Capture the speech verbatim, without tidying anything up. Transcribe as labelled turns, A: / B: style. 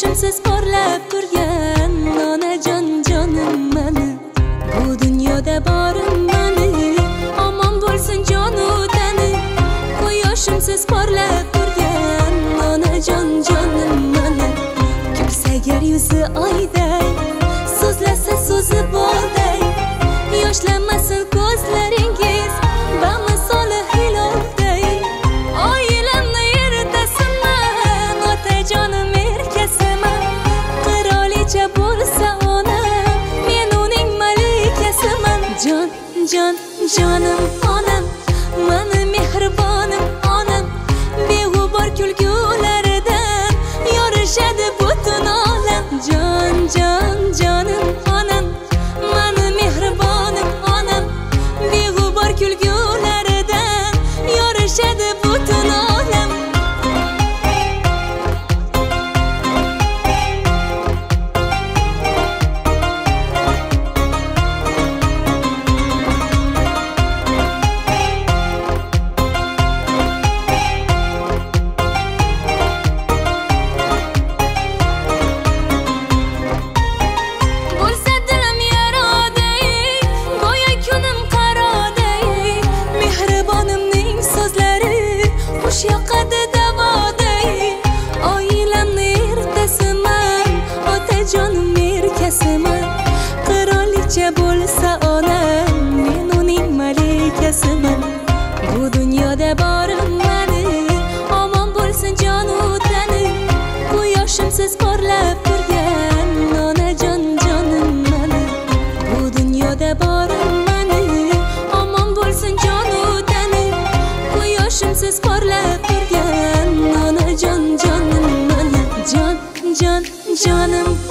A: Quyoshimsiz porlab turgan onajon jonim mani, bu dunyoda borim mani, omon bo'lsin jonu tani. Quyoshimsiz porlab turgan onajon jonim mani, kulsa agar yuzi oyday, so'zlasa so'zi bolday, yoshlanmasin ko'zlaringiz bamisoli hilolday. Oilamni ertasiman, otajonim erkasiman, qirolicha bo'lsa onam, men uning malikasiman. Jon, jon, jonim onam, mani mehribonim onam, beg'ubor kulgularidan yorishadi butun olam. Jon, jon, jonim onam, mani mehribonim onam, beg'ubor kulgularidan yorishadi butun olam. Bo'lsa dilim yaroday, go'yo kunim qaroday, mehribonimning so'zlari xush yoqadi davoday. Oilamni ertasiman, otajonim erkasiman, qirolicha bo'lsa onam, men uning malikasiman. Bu dunyoda borim mani, omon bo'lsin jonu tani. Quyoshimsiz porlab turgan onajon jonim mani, bu dunyoda borim mani, omon bo'lsin jonu tani. Quyoshimsiz porlab turgan onajon jonim mani, jon, jon, jonim